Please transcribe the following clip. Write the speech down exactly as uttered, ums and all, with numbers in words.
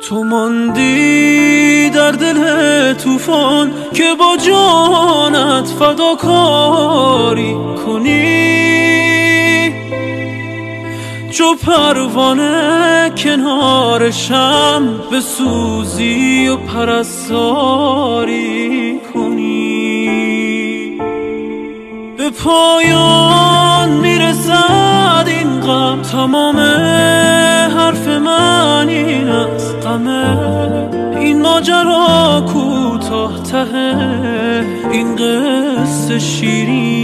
تو ماندی در دل طوفان که با جانت فداکاری کنی، جو پروانه کنار شمع بسوزی و پرستاری کنی. به پایان میرسد این غم، تمام حرف من این است، غم این ماجرا کوتاه ته این قصه شیرین.